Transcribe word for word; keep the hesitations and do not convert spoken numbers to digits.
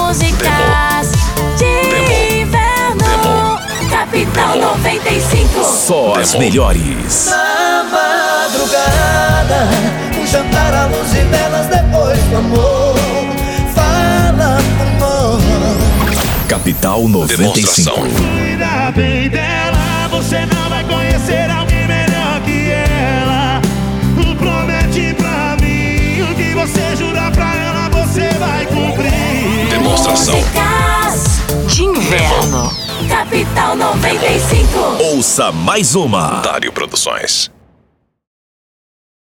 músicas de inverno. Capital noventa e cinco. Só as melhores. Na madrugada, um jantar à luz e velas depois do amor. Fala por nós. Capital noventa e cinco. Cuida bem dela, você não vai conhecer alguém melhor que ela. Promete pra mim o que você jurar pra ela, você vai cumprir. Demonstração. Músicas de inverno. Capital noventa e cinco. Ouça mais uma. Dário Produções.